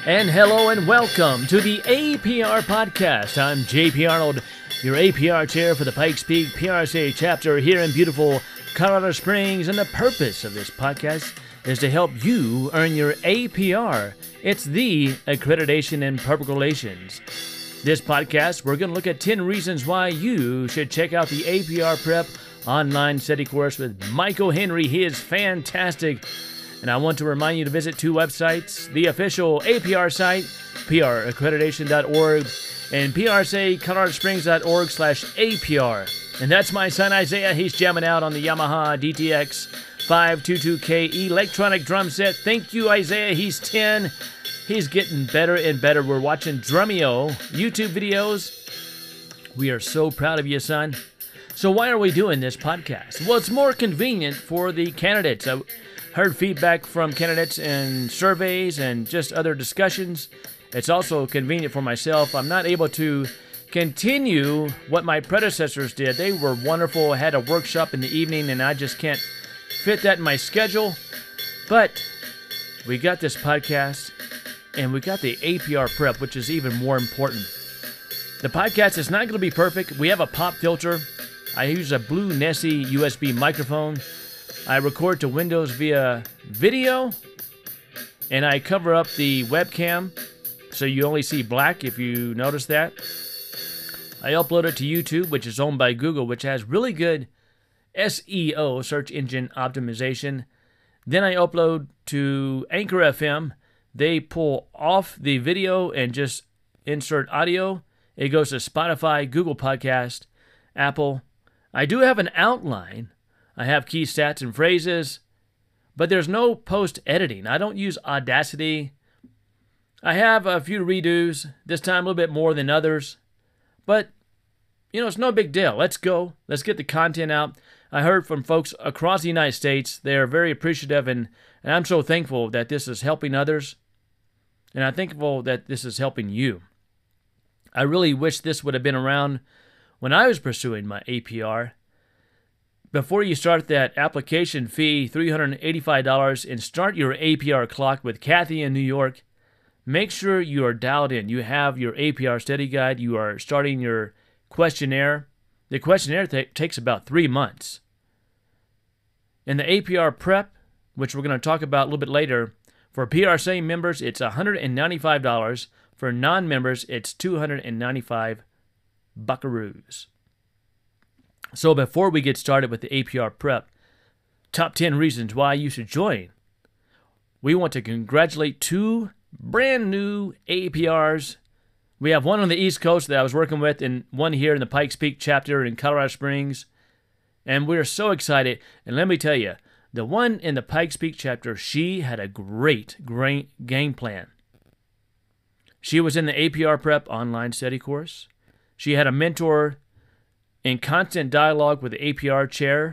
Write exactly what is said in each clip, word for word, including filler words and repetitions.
And hello and welcome to the A P R Podcast. I'm J P Arnold, your A P R chair for the Pikes Peak P R S A chapter here in beautiful Colorado Springs. And the purpose of this podcast is to help you earn your A P R. It's the Accreditation in Public Relations. This podcast, we're going to look at ten reasons why you should check out the A P R Prep online study course with Michael Henry. He is fantastic. And I want to remind you to visit two websites, the official A P R site, P R accreditation dot org, and P R S A colorado springs dot org slash A P R. And that's my son Isaiah. He's jamming out on the Yamaha D T X five twenty-two K electronic drum set. Thank you, Isaiah. He's ten. He's getting better and better. We're watching Drumeo YouTube videos. We are so proud of you, son. So why are we doing this podcast? Well, it's more convenient for the candidates. I heard feedback from candidates and surveys and just other discussions. It's also convenient for myself. I'm not able to continue what my predecessors did. They were wonderful. I had a workshop in the evening, and I just can't fit that in my schedule. But we got this podcast, and we got the A P R Prep, which is even more important. The podcast is not going to be perfect. We have a pop filter. I use a Blue Nessie U S B microphone. I record to Windows via video, and I cover up the webcam so you only see black if you notice that. I upload it to YouTube, which is owned by Google, which has really good S E O, search engine optimization. Then I upload to Anchor F M. They pull off the video and just insert audio. It goes to Spotify, Google Podcast, Apple. I do have an outline. I have key stats and phrases, but there's no post-editing. I don't use Audacity. I have a few redos, this time a little bit more than others, but, you know, it's no big deal. Let's go. Let's get the content out. I heard from folks across the United States. They are very appreciative, and, and I'm so thankful that this is helping others, and I'm thankful that this is helping you. I really wish this would have been around when I was pursuing my A P R. Before you start that application fee, three hundred eighty-five dollars, and start your A P R clock with Kathy in New York, make sure you are dialed in. You have your A P R study guide. You are starting your questionnaire. The questionnaire th- takes about three months. And the A P R prep, which we're going to talk about a little bit later, for P R S A members, it's one hundred ninety-five dollars. For non-members, it's two hundred ninety-five buckaroos. So before we get started with the A P R Prep, top ten reasons why you should join, we want to congratulate two brand new A P Rs. We have one on the East Coast that I was working with and one here in the Pikes Peak chapter in Colorado Springs. And we're so excited. And let me tell you, the one in the Pikes Peak chapter, she had a great, great game plan. She was in the A P R Prep online study course. She had a mentor in constant dialogue with the A P R chair,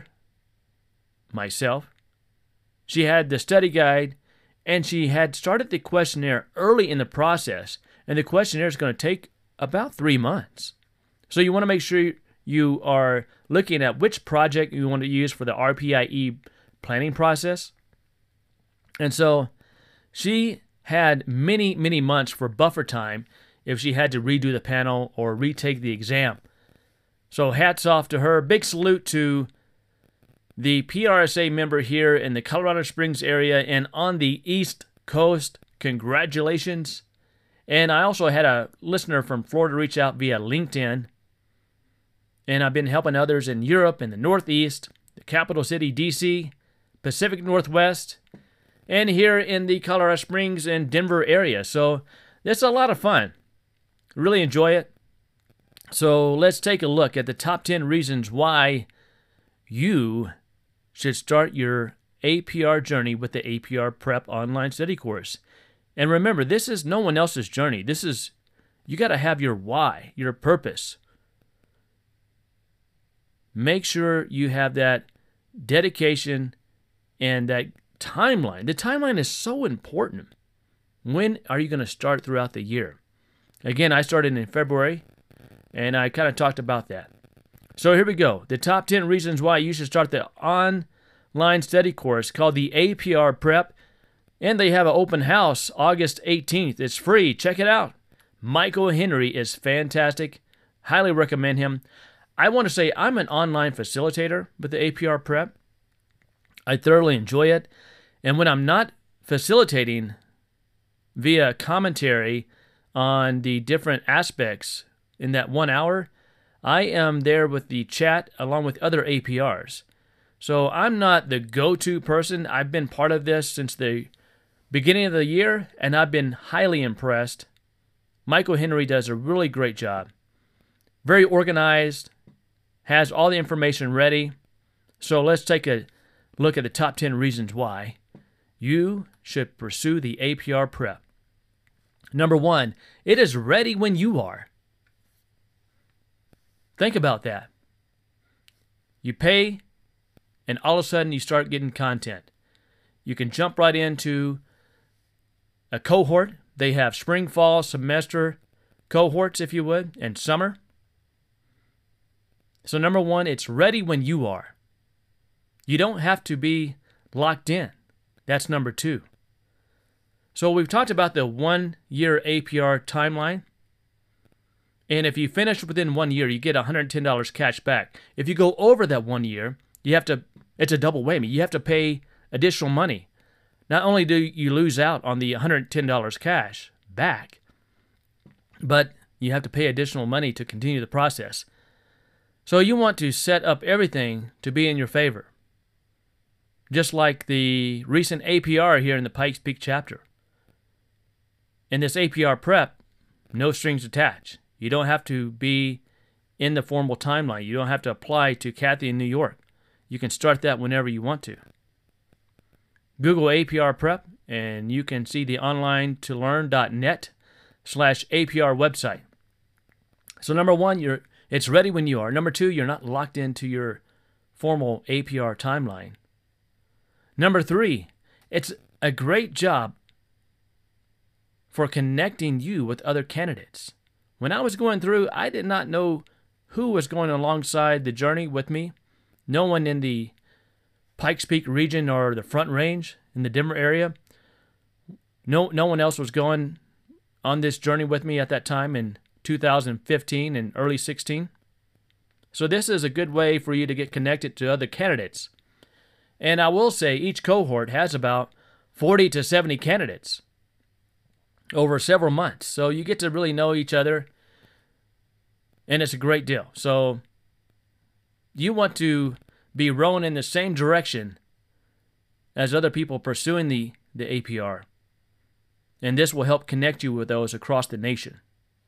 myself. She had the study guide, and she had started the questionnaire early in the process, and the questionnaire is going to take about three months. So you want to make sure you are looking at which project you want to use for the R P I E planning process. And so she had many, many months for buffer time if she had to redo the panel or retake the exam. So hats off to her. Big salute to the P R S A member here in the Colorado Springs area and on the East Coast. Congratulations. And I also had a listener from Florida reach out via LinkedIn. And I've been helping others in Europe, in the Northeast, the capital city, D C, Pacific Northwest, and here in the Colorado Springs and Denver area. So it's a lot of fun. Really enjoy it. So let's take a look at the top ten reasons why you should start your A P R journey with the A P R Prep online study course. And remember, this is no one else's journey. This is, you got to have your why, your purpose. Make sure you have that dedication and that timeline. The timeline is so important. When are you going to start throughout the year? Again, I started in February, and I kind of talked about that. So here we go. The top ten reasons why you should start the online study course called the A P R Prep. And they have an open house August eighteenth. It's free. Check it out. Michael Henry is fantastic. Highly recommend him. I want to say I'm an online facilitator with the A P R Prep. I thoroughly enjoy it. And when I'm not facilitating via commentary on the different aspects in that one hour, I am there with the chat along with other A P Rs. So I'm not the go-to person. I've been part of this since the beginning of the year, and I've been highly impressed. Michael Henry does a really great job. Very organized, has all the information ready. So let's take a look at the top ten reasons why you should pursue the A P R Prep. Number one, it is ready when you are. Think about that. You pay, and all of a sudden you start getting content. You can jump right into a cohort. They have spring, fall, semester cohorts, if you would, and summer. So number one, it's ready when you are. You don't have to be locked in. That's number two. So we've talked about the one-year A P R timeline. And if you finish within one year, you get one hundred ten dollars cash back. If you go over that one year, you have to, it's a double whammy. You have to pay additional money. Not only do you lose out on the one hundred ten dollars cash back, but you have to pay additional money to continue the process. So you want to set up everything to be in your favor. Just like the recent A P R here in the Pikes Peak chapter. In this A P R Prep, no strings attached. You don't have to be in the formal timeline. You don't have to apply to Kathy in New York. You can start that whenever you want to. Google A P R Prep, and you can see the online to learn dot net slash A P R website. So number one, you're it's ready when you are. Number two, you're not locked into your formal A P R timeline. Number three, it's a great job for connecting you with other candidates. When I was going through, I did not know who was going alongside the journey with me. No one in the Pikes Peak region or the Front Range in the Denver area. No, no one else was going on this journey with me at that time in two thousand fifteen and early sixteen. So this is a good way for you to get connected to other candidates. And I will say each cohort has about forty to seventy candidates over several months. So you get to really know each other, and it's a great deal. So you want to be rowing in the same direction as other people pursuing the, the A P R. And this will help connect you with those across the nation.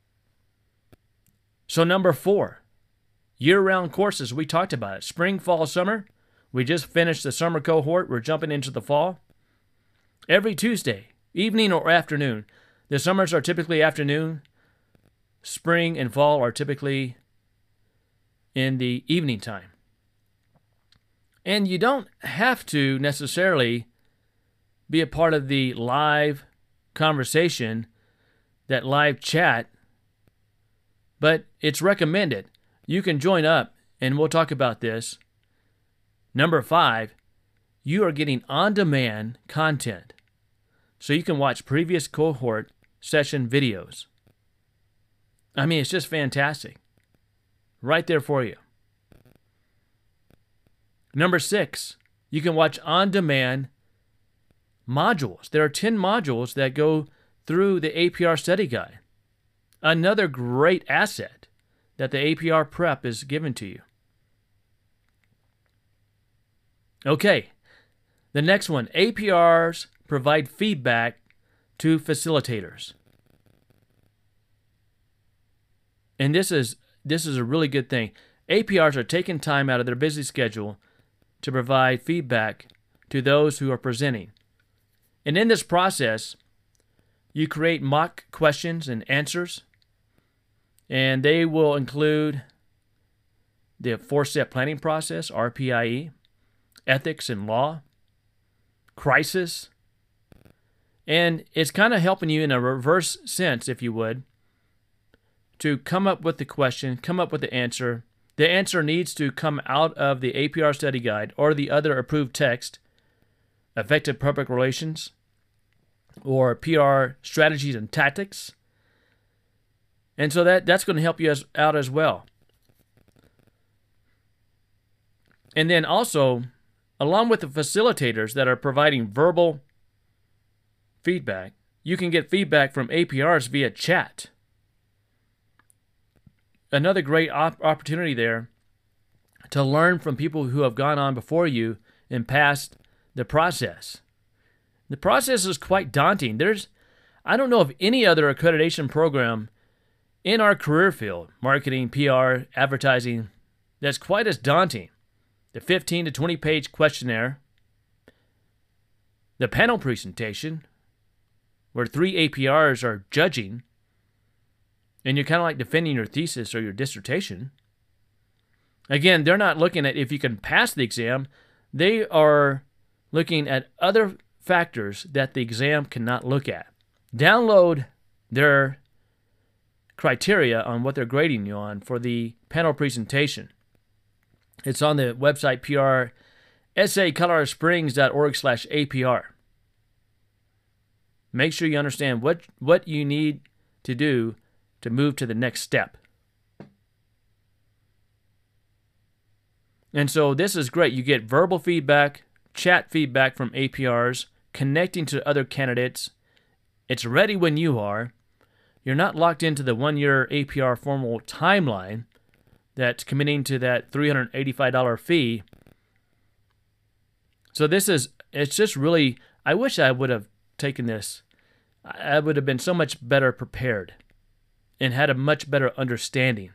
So number four, year-round courses. We talked about it. Spring, fall, summer. We just finished the summer cohort. We're jumping into the fall. Every Tuesday, evening or afternoon. The summers are typically afternoon. Spring and fall are typically in the evening time. And you don't have to necessarily be a part of the live conversation, that live chat, but it's recommended. You can join up, and we'll talk about this. Number five, you are getting on-demand content. So you can watch previous cohort session videos. I mean, it's just fantastic. Right there for you. Number six, you can watch on-demand modules. There are ten modules that go through the A P R study guide. Another great asset that the A P R Prep is given to you. Okay, the next one, A P Rs provide feedback to facilitators. And this is this is a really good thing. A P Rs are taking time out of their busy schedule to provide feedback to those who are presenting. And in this process, you create mock questions and answers, and they will include the four-step planning process, R P I E, ethics and law, crisis, and it's kind of helping you in a reverse sense, if you would, to come up with the question, come up with the answer. The answer needs to come out of the A P R study guide or the other approved text, effective public relations, or P R strategies and tactics. And so that, that's going to help you as, out as well. And then also, along with the facilitators that are providing verbal feedback, you can get feedback from A P Rs via chat. Another great op- opportunity there to learn from people who have gone on before you and passed the process. The process is quite daunting. There's, I don't know of any other accreditation program in our career field, marketing, P R, advertising, that's quite as daunting. The fifteen to twenty page questionnaire, the panel presentation, where three A P Rs are judging, and you're kind of like defending your thesis or your dissertation. Again, they're not looking at if you can pass the exam. They are looking at other factors that the exam cannot look at. Download their criteria on what they're grading you on for the panel presentation. It's on the website P R S A Colorado Springs dot org slash A P R. Make sure you understand what, what you need to do to move to the next step. And so this is great. You get verbal feedback, chat feedback from A P Rs, connecting to other candidates. It's ready when you are. You're not locked into the one-year A P R formal timeline that's committing to that three hundred eighty-five dollars fee. So this is, it's just really, I wish I would have taken this. I would have been so much better prepared and had a much better understanding.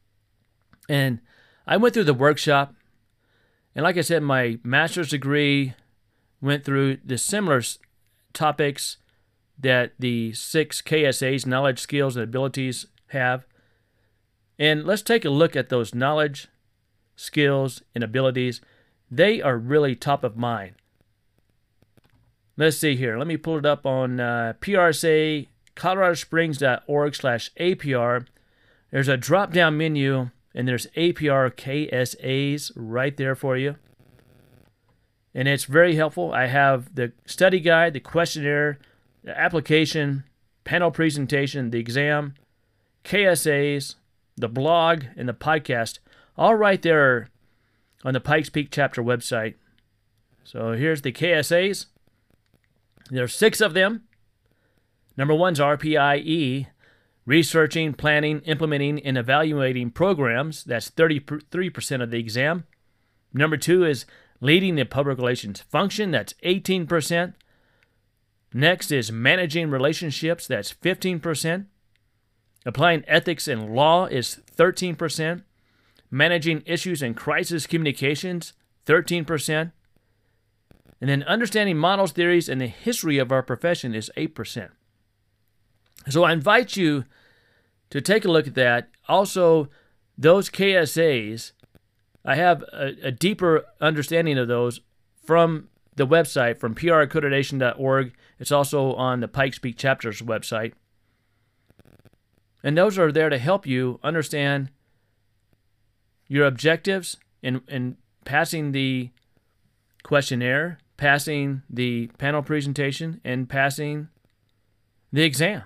And I went through the workshop, and like I said, my master's degree went through the similar topics that the six K S As, knowledge, skills, and abilities, have. And let's take a look at those knowledge, skills, and abilities. They are really top of mind. Let's see here. Let me pull it up on uh, P R S A Colorado Springs dot org slash A P R. There's a drop-down menu, and there's A P R K S As right there for you. And it's very helpful. I have the study guide, the questionnaire, the application, panel presentation, the exam, K S As, the blog, and the podcast, all right there on the Pikes Peak chapter website. So here's the K S As. There's six of them. Number one's R P I E, researching, planning, implementing, and evaluating programs. That's thirty-three percent of the exam. Number two is leading the public relations function. That's eighteen percent. Next is managing relationships. That's fifteen percent. Applying ethics and law is thirteen percent. Managing issues and crisis communications, thirteen percent. And then understanding models, theories, and the history of our profession is eight percent. So I invite you to take a look at that. Also, those K S As, I have a, a deeper understanding of those from the website, from P R accreditation dot org. It's also on the Pikes Peak chapter's website. And those are there to help you understand your objectives in, in passing the questionnaire, passing the panel presentation, and passing the exam.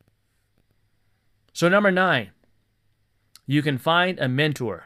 So number nine, you can find a mentor.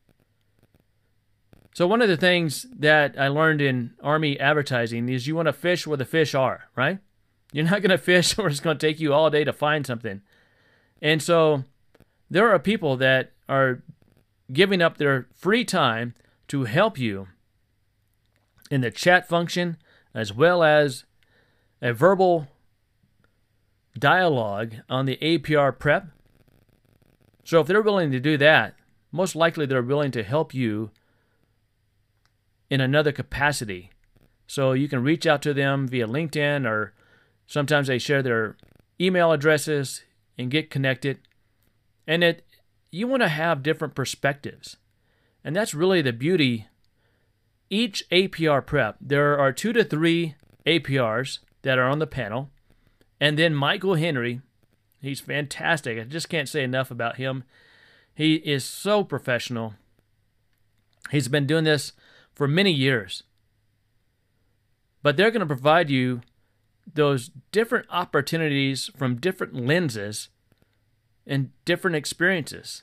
So one of the things that I learned in Army advertising is you want to fish where the fish are, right? You're not going to fish where it's going to take you all day to find something. And so there are people that are giving up their free time to help you in the chat function, as well as a verbal dialogue on the A P R prep. So if they're willing to do that, most likely they're willing to help you in another capacity. So you can reach out to them via LinkedIn, or sometimes they share their email addresses and get connected. And it, you want to have different perspectives. And that's really the beauty. Each A P R prep, there are two to three A P Rs that are on the panel. And then Michael Henry, he's fantastic. I just can't say enough about him. He is so professional. He's been doing this for many years. But they're going to provide you those different opportunities from different lenses and different experiences.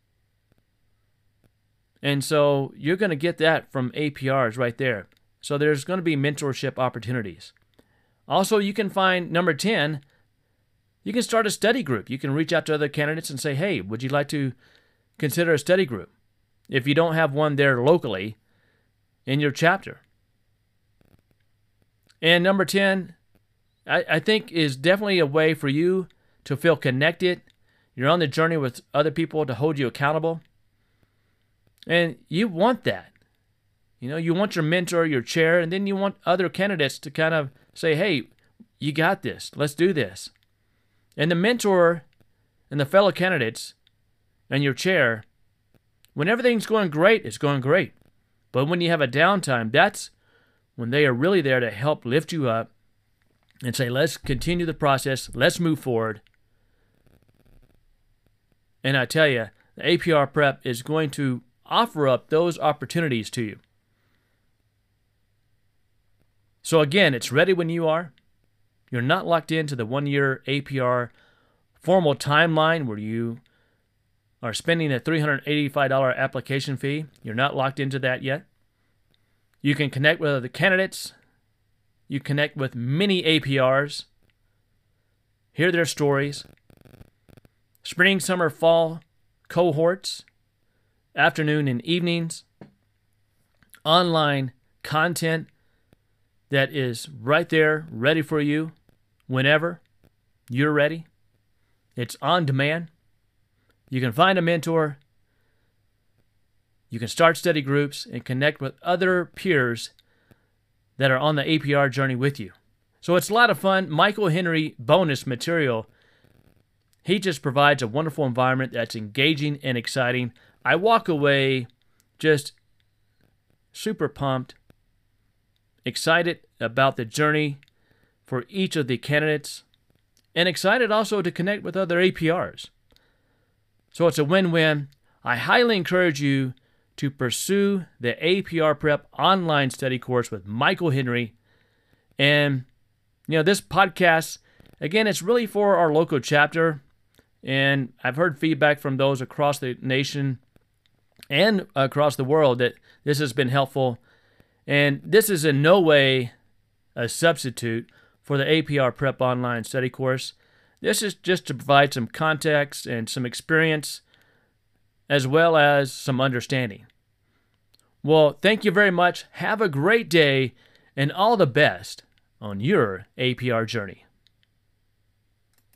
And so you're going to get that from A P Rs right there. So there's going to be mentorship opportunities. Also, you can find, number ten, you can start a study group. You can reach out to other candidates and say, hey, would you like to consider a study group? If you don't have one there locally in your chapter. And number ten, I, I think is definitely a way for you to feel connected. You're on the journey with other people to hold you accountable. And you want that. You know, you want your mentor, your chair, and then you want other candidates to kind of say, hey, you got this. Let's do this. And the mentor and the fellow candidates and your chair, when everything's going great, it's going great. But when you have a downtime, that's when they are really there to help lift you up and say, let's continue the process. Let's move forward. And I tell you, the A P R Prep is going to offer up those opportunities to you. So again, it's ready when you are. You're not locked into the one-year A P R formal timeline where you are spending a three hundred eighty-five dollars application fee. You're not locked into that yet. You can connect with other candidates. You connect with many A P Rs. Hear their stories. Spring, summer, fall cohorts. Afternoon and evenings. Online content that is right there, ready for you whenever you're ready. It's on demand. You can find a mentor. You can start study groups and connect with other peers that are on the A P R journey with you. So it's a lot of fun. Michael Henry bonus material. He just provides a wonderful environment that's engaging and exciting. I walk away just super pumped, excited about the journey for each of the candidates, and excited also to connect with other A P Rs. So it's a win-win. I highly encourage you to pursue the A P R Prep online study course with Michael Henry. And, you know, this podcast, again, it's really for our local chapter. And I've heard feedback from those across the nation and across the world that this has been helpful. And this is in no way a substitute for the A P R Prep online study course. This is just to provide some context and some experience as well as some understanding. Well, thank you very much. Have a great day and all the best on your A P R journey.